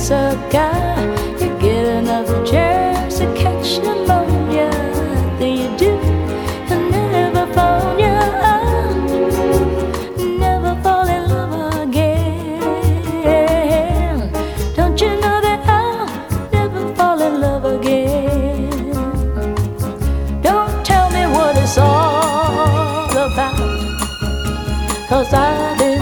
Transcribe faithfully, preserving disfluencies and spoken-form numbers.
kiss a guy, you get another chance to catch pneumonia. Then you do, you'll never fall, yeah, never fall in love again. Don't you know that I'll never fall in love again? Don't tell me what it's all about, 'cause I do.